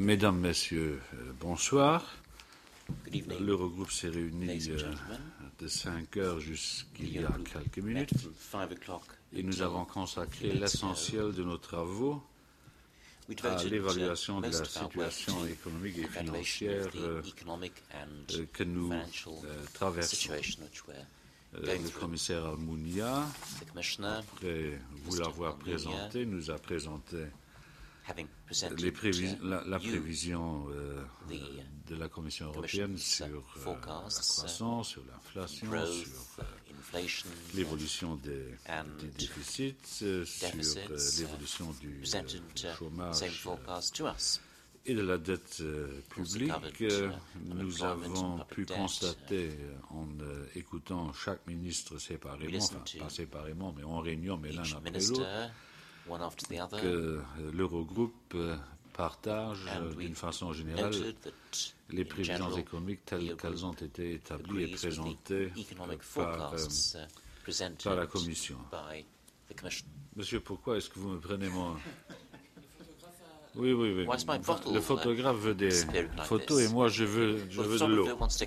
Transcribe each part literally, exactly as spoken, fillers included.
Mesdames, Messieurs, euh, bonsoir. L'Eurogroupe s'est réuni euh, de cinq heures jusqu'il y a quelques minutes et nous avons consacré l'essentiel de nos travaux à l'évaluation de la situation économique et financière euh, euh, que nous euh, traversons. Euh, le commissaire Almunia, après vous l'avoir présenté, nous a présenté les prévis la, la prévision euh, de la Commission européenne sur euh, la croissance, sur l'inflation, sur euh, l'évolution des, des déficits, euh, sur euh, l'évolution du, euh, du chômage euh, et de la dette euh, publique. Euh, nous avons pu constater, euh, en euh, écoutant chaque ministre séparément, enfin pas séparément, mais en réunion, mais l'un après l'autre, que l'Eurogroupe partage d'une façon générale les prévisions économiques telles qu'elles ont été établies et présentées par, euh, par la Commission. Monsieur, pourquoi est-ce que vous me prenez mon... Oui, oui, oui. Le photographe veut des photos et moi je veux, je veux de l'eau.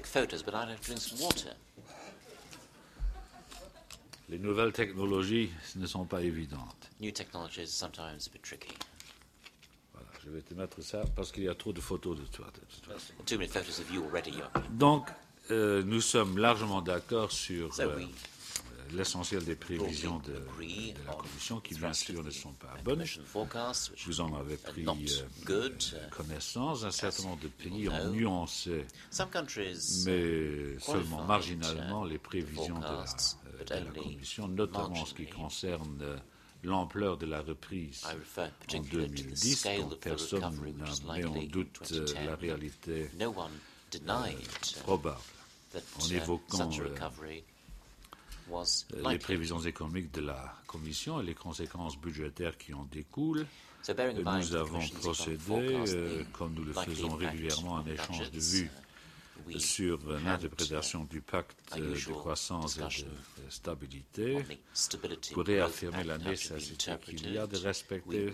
Les nouvelles technologies ne sont pas évidentes. Voilà, je vais te mettre ça parce qu'il y a trop de photos de toi. Donc, euh, nous sommes largement d'accord sur euh, l'essentiel des prévisions de, de la Commission, qui bien sûr ne sont pas bonnes. Vous en avez pris euh, connaissance. Un certain nombre de pays ont nuancé, mais seulement marginalement, les prévisions de la, de la Commission, notamment en ce qui concerne euh, l'ampleur de la reprise en deux mille dix, dont personne n'a mis en doute euh, la réalité euh, probable, en évoquant euh, les prévisions économiques de la Commission et les conséquences budgétaires qui en découlent. Nous avons procédé, euh, comme nous le faisons régulièrement, en échange de vues sur l'interprétation du pacte de croissance et de stabilité pour réaffirmer la nécessité qu'il y a de respecter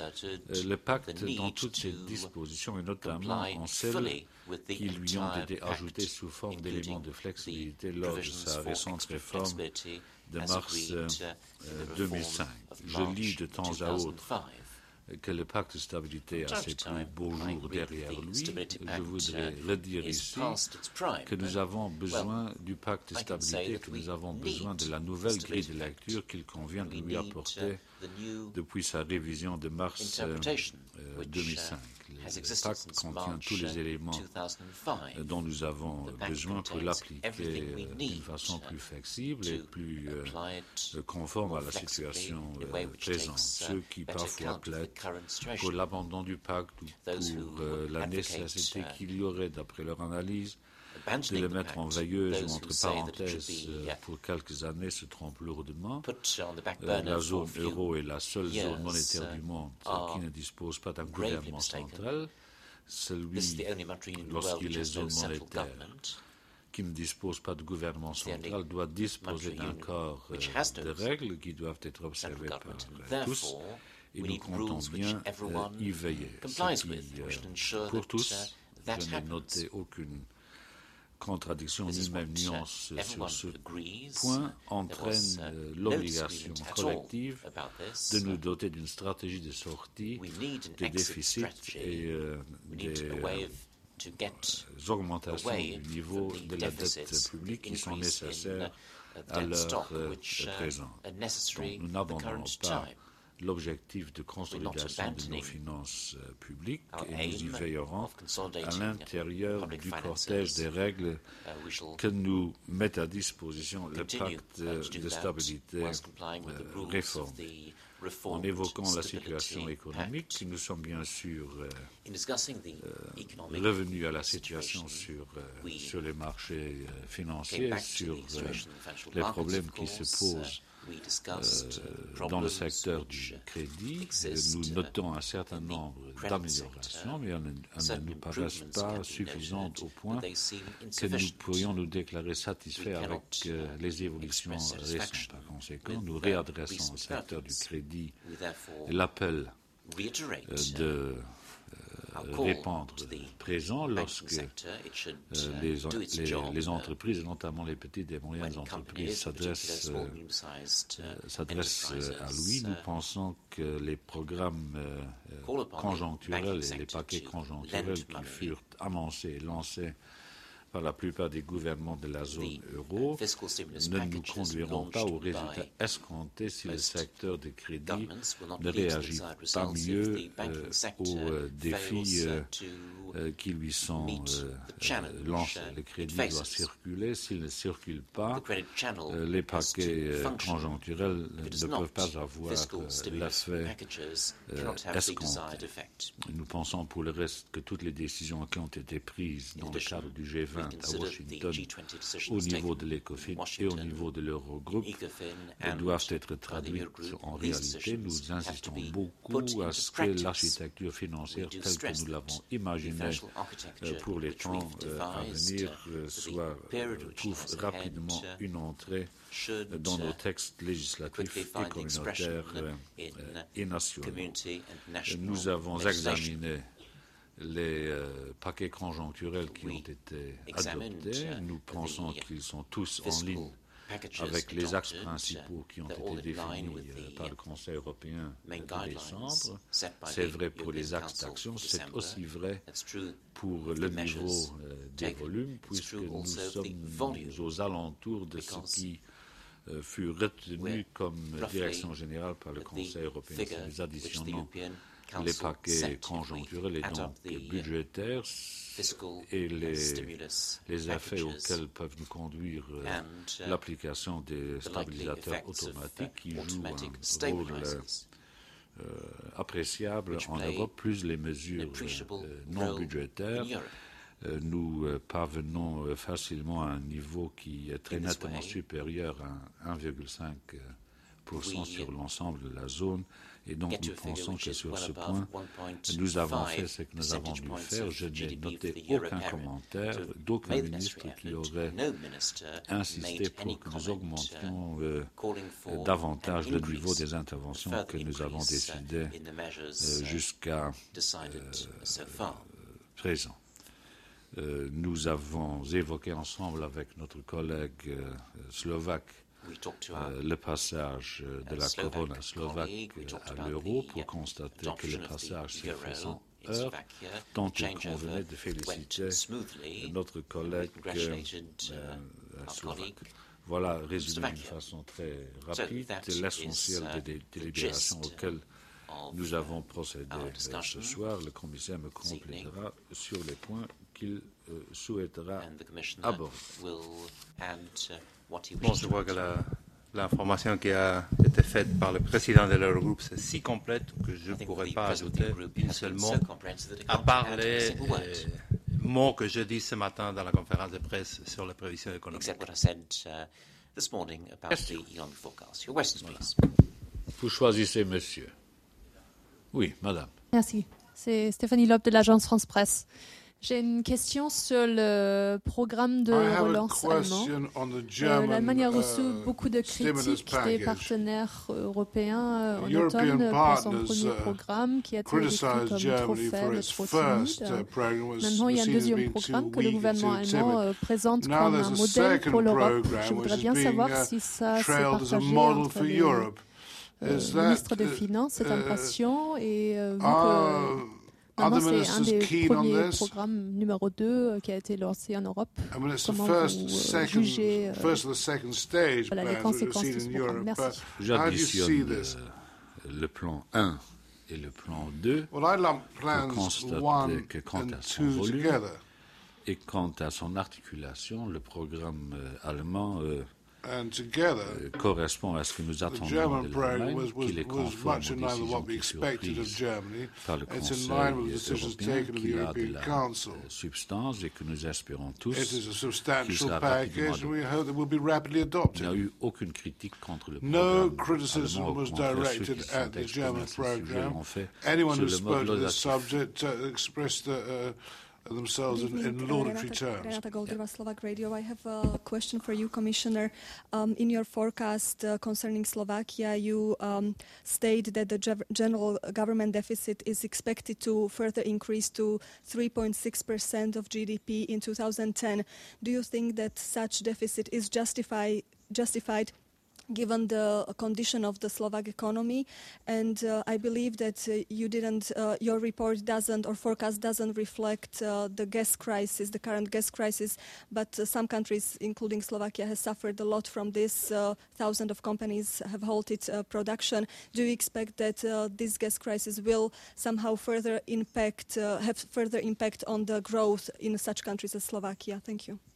le pacte dans toutes ses dispositions et notamment en celles qui lui ont été ajoutées sous forme d'éléments de flexibilité lors de sa récente réforme de mars euh, deux mille cinq. Je lis de temps à autre que le pacte de stabilité a ses plus beaux jours derrière lui. Je voudrais redire ici que nous avons besoin du pacte de stabilité, que nous avons besoin de la nouvelle grille de lecture qu'il convient de lui apporter depuis sa révision de mars euh, deux mille cinq. Le pacte contient tous les éléments dont nous avons besoin pour l'appliquer d'une façon plus flexible et plus euh, conforme à la situation euh, présente. Ceux qui parfois plaident pour l'abandon du pacte ou pour euh, la nécessité qu'il y aurait, d'après leur analyse, de le mettre en veilleuse ou entre parenthèses euh, pour quelques années se trompent lourdement. Euh, la zone euro est la seule zone monétaire du monde euh, qui ne dispose pas d'un gouvernement central. Celui, lorsqu'il est zone monétaire, qui ne dispose pas de gouvernement central, doit disposer d'un corps euh, de règles qui doivent être observées par euh, tous. Et nous comptons bien euh, y veiller. Ce qui, euh, pour tous, je n'ai noté aucune contradiction ni même nuance sur ce point, entraîne euh, l'obligation collective de nous doter d'une stratégie de sortie des déficits et euh, des euh, augmentations du niveau de la dette publique qui sont nécessaires à l'heure euh, présente. Donc, nous n'abandonnons pas l'objectif de consolidation de nos finances euh, publiques et nous y veillerons à l'intérieur du cortège des règles que nous met à disposition le pacte de stabilité euh, réformé. En évoquant la situation économique, nous sommes bien sûr euh, euh, revenus à la situation sur, euh, sur les marchés euh, financiers, sur euh, les problèmes qui se posent Euh, dans le secteur du crédit. Nous notons un certain nombre d'améliorations, mais elles ne nous paraissent pas suffisantes au point que nous pourrions nous déclarer satisfaits avec euh, les évolutions récentes. Par conséquent, nous réadressons au secteur du crédit l'appel euh, de répondre présent lorsque euh, les, les, les entreprises, notamment les petites et moyennes entreprises, s'adressent euh, s'adressent à lui. Nous pensons que les programmes euh, conjoncturels et les paquets conjoncturels qui furent annoncés et lancés par la plupart des gouvernements de la zone euro ne nous conduiront pas aux résultats escomptés si le secteur des crédits ne réagit pas mieux euh, aux euh, défis euh, euh, qui lui sont euh, lancés. Le crédit doit circuler. S'il ne circule pas, euh, les paquets euh, conjoncturels ne peuvent pas avoir euh, l'effet euh, escompté. Nous pensons pour le reste que toutes les décisions qui ont été prises dans le cadre du G vingt à Washington, au niveau de l'ECOFIN et au niveau de l'Eurogroupe, doivent être traduites en réalité. Nous insistons beaucoup à ce que l'architecture financière telle que nous l'avons imaginée pour les temps à venir soit trouve rapidement une entrée dans nos textes législatifs et communautaires et nationaux. Nous avons examiné les euh, paquets conjoncturels qui ont été adoptés. Nous pensons qu'ils sont tous en ligne avec les axes principaux qui ont été définis euh, par le Conseil européen de décembre. C'est vrai pour les axes d'action, c'est aussi vrai pour le niveau euh, des volumes, puisque nous sommes aux alentours de ce qui euh, fut retenu comme direction générale par le Conseil européen. Si nous additionnons les paquets conjoncturels et donc budgétaires et les, les effets auxquels peuvent nous conduire euh, l'application des stabilisateurs automatiques qui jouent un rôle euh, appréciable en Europe, plus les mesures euh, non budgétaires. Euh, nous euh, parvenons euh, facilement à un niveau qui est très nettement supérieur à un virgule cinq pour cent sur l'ensemble de la zone. Et donc, nous pensons que sur ce point, nous avons fait ce que nous avons dû faire. Je n'ai noté aucun commentaire d'aucun ministre qui aurait insisté pour que nous augmentions euh, davantage le niveau des interventions que nous avons décidé euh, jusqu'à euh, présent. Euh, nous avons évoqué ensemble avec notre collègue euh, slovaque Euh, le passage de la couronne slovaque à l'euro pour constater que le passage s'est fait sans heure, dont il convenait de féliciter notre collègue euh, slovaque. Voilà, résumé d'une façon très rapide, l'essentiel des délibérations auxquelles nous avons procédé ce soir. Le commissaire me complétera sur les points qu'il euh, souhaitera aborder. Bon, je vois que la, l'information qui a été faite par le président de l'Eurogroupe, c'est si complète que je ne pourrais pas ajouter un seul mot, à part les euh, mots que je dis ce matin dans la conférence de presse sur la prévision économique. Vous choisissez, monsieur. Oui, madame. Merci. C'est Stéphanie Loeb de l'agence France Presse. J'ai une question sur le programme de relance allemand. Euh, L'Allemagne a reçu uh, beaucoup de critiques des partenaires européens euh, en automne pour son premier programme qui a été décrit comme trop faible et trop timide. Maintenant, il y a un deuxième programme que le gouvernement allemand euh, présente comme un modèle pour l'Europe. Je voudrais bien savoir si ça s'est partagé entre les euh, ministres des Finances, cette impression, et euh, vu que maintenant, c'est un des premiers programmes numéro deux qui a été lancé en Europe. I mean, Comment first, vous second, jugez euh, voilà, les conséquences de ce programme? Merci. J'additionne le, le plan un et le plan deux well, pour constater que quant à son volume together. Et quant à son articulation, le programme euh, allemand euh, And together, euh, correspond à ce que nous attendons de l'Allemagne, qu'il est conforme aux décisions qui furent prises par le Conseil européen, qu'il a de la euh, substance et que nous espérons tous qu'il sera rapidement adopté. Il n'y a eu aucune critique contre le no programme allemand, au contraire, ceux qui sont exprimés à ce sujet l'ont fait sur le mode laudatif. themselves in, in laudatory terms. Renata Goldrova, Slovak Radio. I have a question for you, Commissioner. Um, in your forecast uh, concerning Slovakia, you um, state that the ge- general government deficit is expected to further increase to three point six percent of G D P in two thousand ten. Do you think that such deficit is justify, justified given the condition of the Slovak economy? And uh, I believe that uh, you didn't, uh, your report doesn't, or forecast doesn't reflect uh, the gas crisis, the current gas crisis, but uh, some countries, including Slovakia, has suffered a lot from this. Uh, thousands of companies have halted uh, production. Do you expect that uh, this gas crisis will somehow further impact, uh, have further impact on the growth in such countries as Slovakia? Thank you.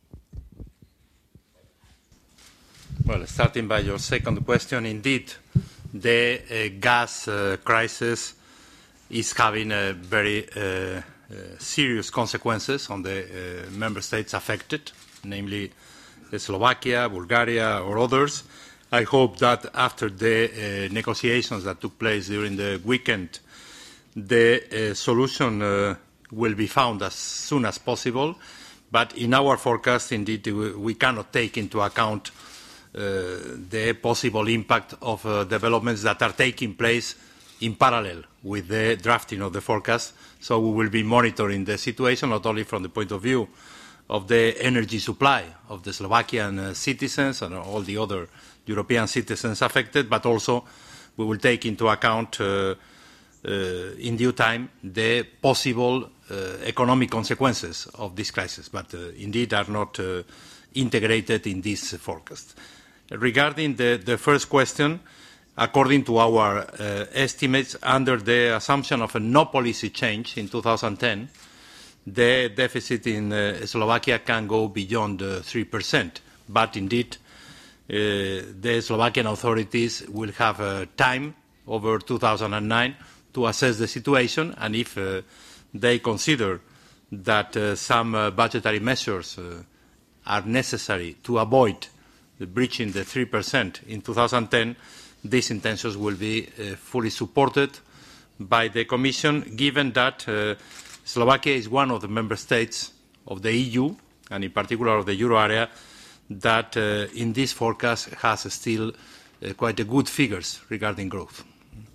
Well, starting by your second question, indeed, the uh, gas uh, crisis is having uh, very uh, uh, serious consequences on the uh, member states affected, namely uh, Slovakia, Bulgaria, or others. I hope that after the uh, negotiations that took place during the weekend, the uh, solution uh, will be found as soon as possible. But in our forecast, indeed, we cannot take into account Uh, the possible impact of uh, developments that are taking place in parallel with the drafting of the forecast. So we will be monitoring the situation, not only from the point of view of the energy supply of the Slovakian uh, citizens and all the other European citizens affected, but also we will take into account uh, uh, in due time the possible uh, economic consequences of this crisis, but uh, indeed are not uh, integrated in this forecast. Regarding the, the first question, according to our uh, estimates, under the assumption of a no policy change in two thousand ten, the deficit in uh, Slovakia can go beyond uh, three percent. But indeed, uh, the Slovakian authorities will have uh, time over two thousand nine to assess the situation, and if uh, they consider that uh, some uh, budgetary measures uh, are necessary to avoid the breaching the three percent in two thousand ten, these intentions will be uh, fully supported by the Commission, given that uh, Slovakia is one of the member states of the E U, and in particular of the euro area, that uh, in this forecast has still uh, quite a good figures regarding growth.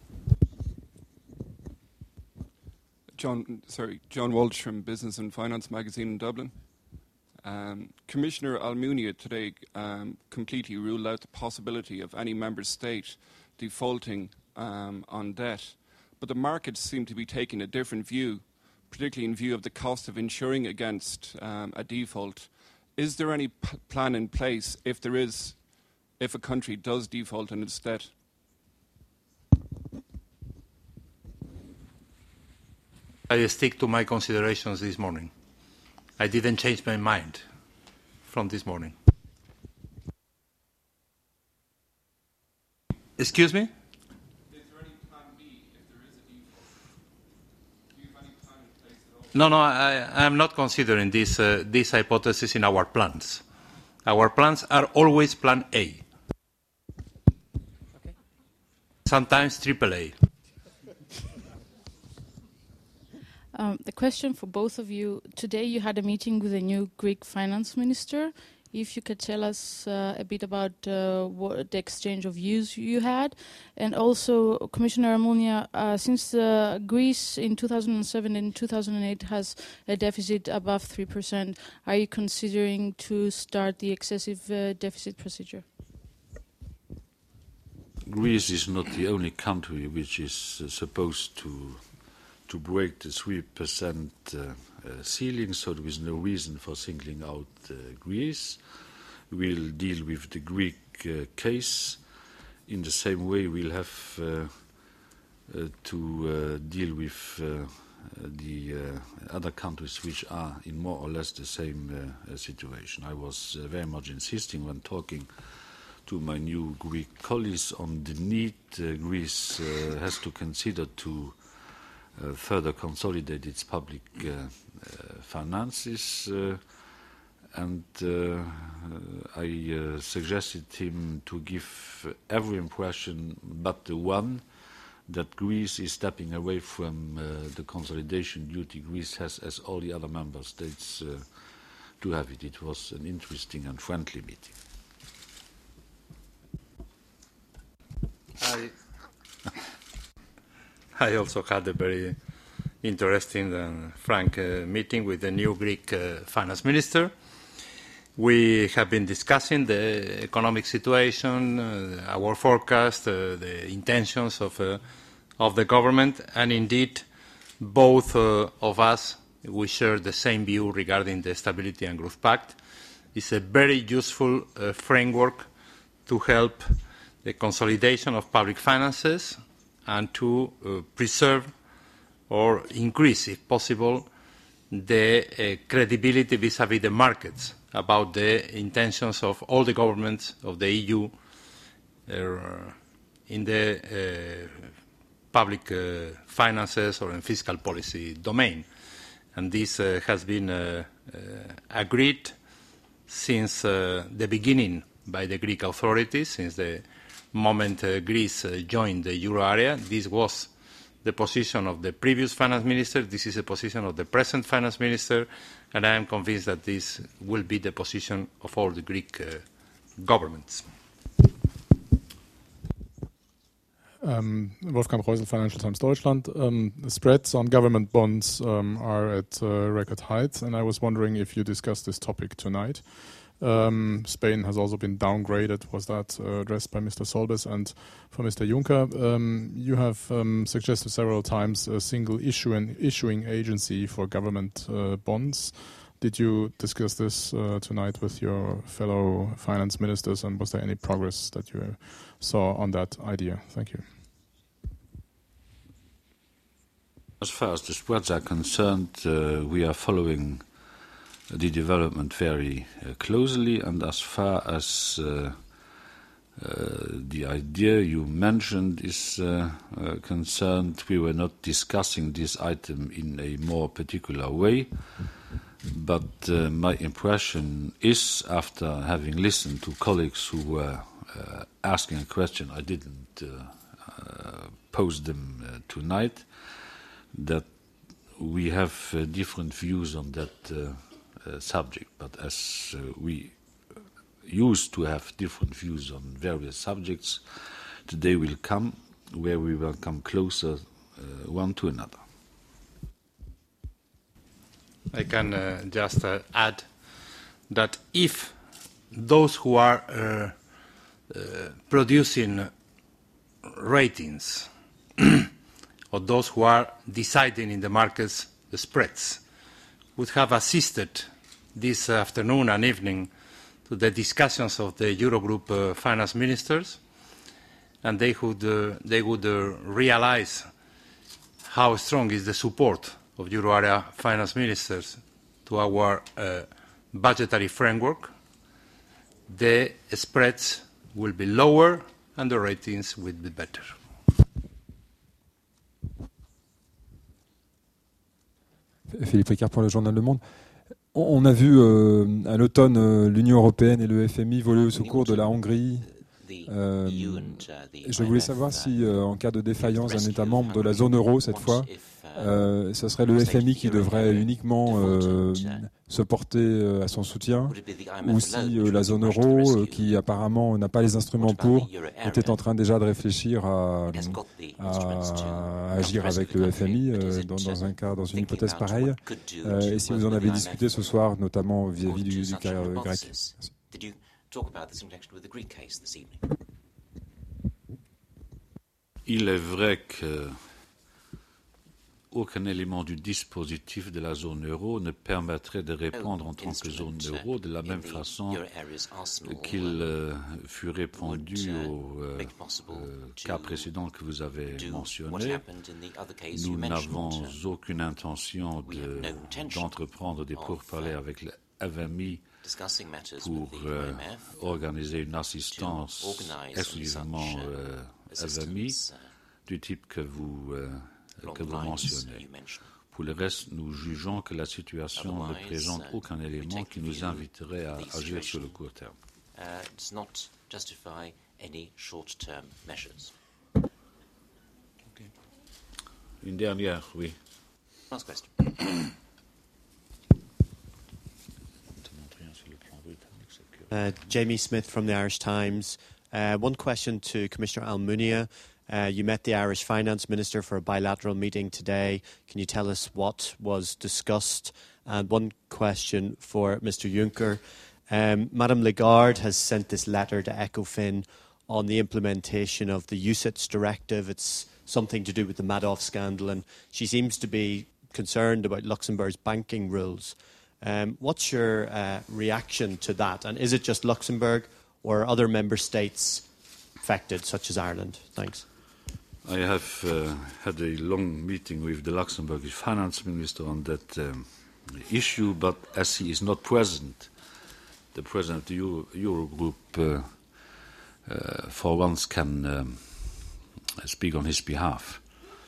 John, sorry, John Walsh from Business and Finance magazine in Dublin. Um, Commissioner Almunia today um, completely ruled out the possibility of any member state defaulting um, on debt. But the markets seem to be taking a different view, particularly in view of the cost of insuring against um, a default. Is there any p- plan in place if there is, if a country does default on its debt? I stick to my considerations this morning. I didn't change my mind from this morning. Excuse me? Is there any plan B if there is a default? Do you have any plan in place at all? No, no, I, I'm not considering this, uh, this hypothesis in our plans. Our plans are always plan A. Okay. Sometimes triple A. Um, the question for both of you. Today you had a meeting with the new Greek finance minister. If you could tell us uh, a bit about uh, what the exchange of views you had. And also, Commissioner Almunia, uh, since uh, Greece in two thousand seven and two thousand eight has a deficit above three percent, are you considering to start the excessive uh, deficit procedure? Greece is not the only country which is uh, supposed to to break the three percent uh, uh, ceiling, so there is no reason for singling out uh, Greece. We'll deal with the Greek uh, case in the same way we'll have uh, uh, to uh, deal with uh, the uh, other countries which are in more or less the same uh, situation. I was uh, very much insisting when talking to my new Greek colleagues on the need uh, Greece uh, has to consider to Uh, further consolidate its public uh, uh, finances, uh, and uh, I uh, suggested him to give every impression but the one that Greece is stepping away from uh, the consolidation duty. Greece has, as all the other member states, uh, to have it. It was an interesting and friendly meeting. I, I also had a very interesting and frank uh, meeting with the new Greek uh, finance minister. We have been discussing the economic situation, uh, our forecast, uh, the intentions of, uh, of the government, and indeed, both uh, of us, we share the same view regarding the Stability and Growth Pact. It's a very useful uh, framework to help the consolidation of public finances and to uh, preserve or increase, if possible, the uh, credibility vis-à-vis the markets about the intentions of all the governments of the E U uh, in the uh, public uh, finances or in fiscal policy domain. And this uh, has been uh, uh, agreed since uh, the beginning by the Greek authorities, since the moment uh, Greece uh, joined the euro area. This was the position of the previous finance minister. This is the position of the present finance minister, and I am convinced that this will be the position of all the Greek uh, governments. Um, Wolfgang Reusel, Financial Times Deutschland. Um, the spreads on government bonds um, are at uh, record heights, and I was wondering if you discussed this topic tonight. Um, Spain has also been downgraded. Was that uh, addressed by Mister Solbes? And for Mister Juncker, um, you have um, suggested several times a single issue and issuing agency for government uh, bonds. Did you discuss this uh, tonight with your fellow finance ministers, and was there any progress that you saw on that idea? Thank you. As far as the spreads are concerned, uh, we are following the development very uh, closely, and as far as uh, uh, the idea you mentioned is uh, uh, concerned, we were not discussing this item in a more particular way, but uh, my impression is, after having listened to colleagues who were uh, asking a question, I didn't uh, uh, pose them uh, tonight, that we have uh, different views on that uh, uh, subject. But as uh, we used to have different views on various subjects, the day will come where we will come closer uh, one to another. I can uh, just uh, add that if those who are uh, uh, producing ratings or those who are deciding in the markets the spreads would have assisted this afternoon and evening to the discussions of the Eurogroup uh, finance ministers, and they would, uh, they would uh, realize how strong is the support of euro area finance ministers to our uh, budgetary framework, the spreads will be lower and the ratings will be better. Philippe Ricard pour le journal Le Monde. On a vu euh, à l'automne euh, l'Union européenne et le F M I voler au secours de la Hongrie. Euh, je voulais savoir si, euh, en cas de défaillance d'un État membre de la zone euro cette fois, euh, ce serait le F M I qui devrait uniquement euh, se porter euh, à son soutien, ou si euh, la zone euro, euh, qui apparemment n'a pas les instruments pour, était en train déjà de réfléchir à, à agir avec le F M I euh, dans, dans un cas, dans une hypothèse pareille, euh, et si vous en avez discuté ce soir, notamment vis-à-vis du, du cas euh, grec. Il est vrai qu'aucun élément du dispositif de la zone euro ne permettrait de répondre en tant que zone euro de la même façon qu'il euh, fut répondu au euh, euh, cas précédent que vous avez mentionné. Nous n'avons aucune intention de, d'entreprendre des pourparlers avec le F M I pour euh, organiser une assistance exclusivement euh, F M I du type que vous, euh, que vous mentionnez. Pour le reste, nous jugeons que la situation ne présente aucun élément qui nous inviterait à agir sur le court terme. Okay. Une dernière, oui. Last question. Uh, Jamie Smith from the Irish Times. Uh, one question to Commissioner Almunia. Uh, you met the Irish Finance Minister for a bilateral meeting today. Can you tell us what was discussed? And one question for Mister Juncker. Um, Madame Lagarde has sent this letter to ECOFIN on the implementation of the U C I T S directive. It's something to do with the Madoff scandal, and she seems to be concerned about Luxembourg's banking rules. Um, what's your uh, reaction to that? And is it just Luxembourg or other member states affected, such as Ireland? Thanks. I have uh, had a long meeting with the Luxembourgish finance minister on that um, issue, but as he is not present, the president of the Euro Eurogroup uh, uh, for once can um, speak on his behalf.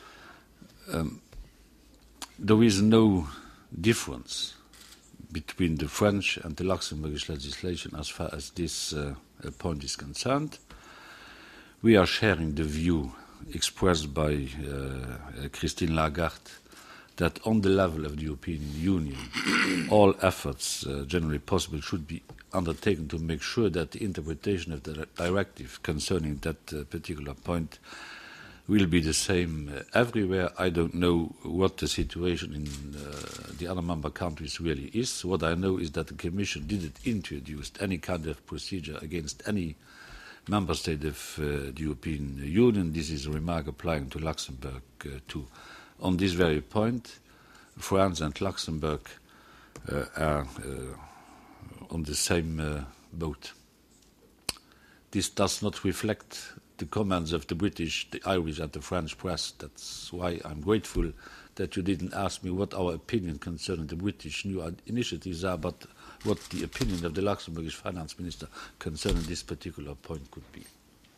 Um, there is no difference between the French and the Luxembourgish legislation as far as this uh, point is concerned. We are sharing the view expressed by uh, Christine Lagarde that on the level of the European Union, all efforts uh, generally possible should be undertaken to make sure that the interpretation of the directive concerning that uh, particular point will be the same uh, everywhere. I don't know what the situation in uh, the other member countries really is. What I know is that the Commission didn't introduce any kind of procedure against any member state of uh, the European Union. This is a remark applying to Luxembourg uh, too. On this very point, France and Luxembourg uh, are uh, on the same uh, boat. This does not reflect the comments of the British, the Irish and the French press. That's why I'm grateful that you didn't ask me what our opinion concerning the British new initiatives are, but what the opinion of the Luxembourgish finance minister concerning this particular point could be.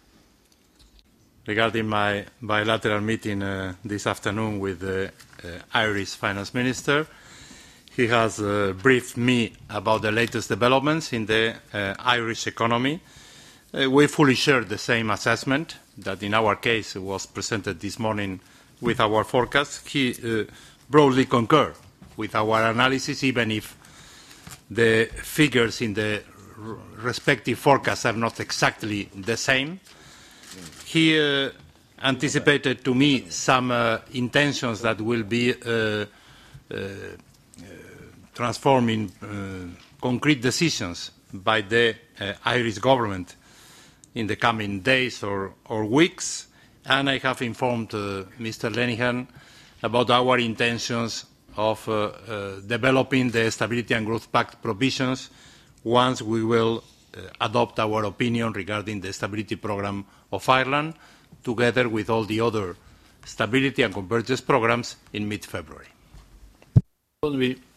Regarding my bilateral meeting uh, this afternoon with the uh, Irish finance minister, he has uh, briefed me about the latest developments in the uh, Irish economy. Uh, we fully share the same assessment that in our case was presented this morning with our forecast. He uh, broadly concurred with our analysis, even if the figures in the respective forecasts are not exactly the same. He uh, anticipated to me some uh, intentions that will be uh, uh, uh, transformed in uh, concrete decisions by the uh, Irish government in the coming days or, or weeks, and I have informed uh, Mister Lenihan about our intentions of uh, uh, developing the Stability and Growth Pact provisions once we will uh, adopt our opinion regarding the Stability Programme of Ireland, together with all the other Stability and Convergence programmes in mid-February.